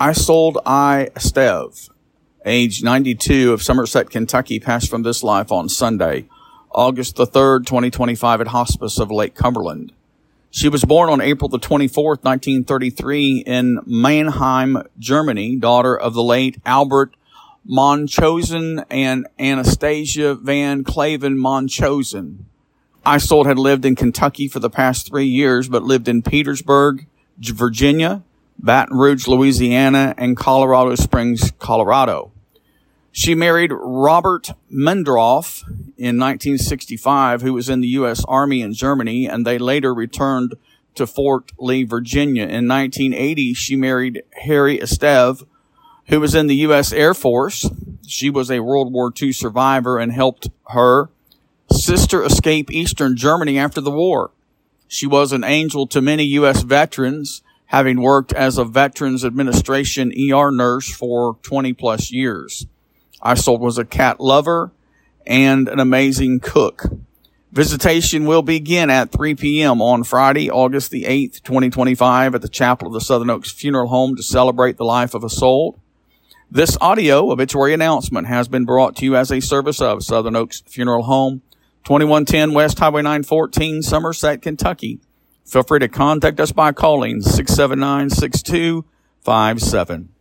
Isolde I. Esteve, age 92, of Somerset, Kentucky, passed from this life on Sunday, August the 3rd, 2025, at Hospice of Lake Cumberland. She was born on April the 24th, 1933, in Mannheim, Germany, daughter of the late Albert Monchosen and Anastasia Van Claven Monchosen. Isolde had lived in Kentucky for the past 3 years, but lived in Petersburg, Virginia, Baton Rouge, Louisiana, and Colorado Springs, Colorado. She married Robert Mendroff in 1965, who was in the U.S. Army in Germany, and they later returned to Fort Lee, Virginia. In 1980, she married Harry Esteve, who was in the U.S. Air Force. She was a World War II survivor and helped her sister escape Eastern Germany after the war. She was an angel to many U.S. veterans, having worked as a Veterans Administration ER nurse for 20-plus years. Isolde was a cat lover and an amazing cook. Visitation will begin at 3 p.m. on Friday, August the 8th, 2025, at the Chapel of the Southern Oaks Funeral Home to celebrate the life of Isolde. This audio obituary announcement has been brought to you as a service of Southern Oaks Funeral Home, 2110 West Highway 914, Somerset, Kentucky. Feel free to contact us by calling 679-6257.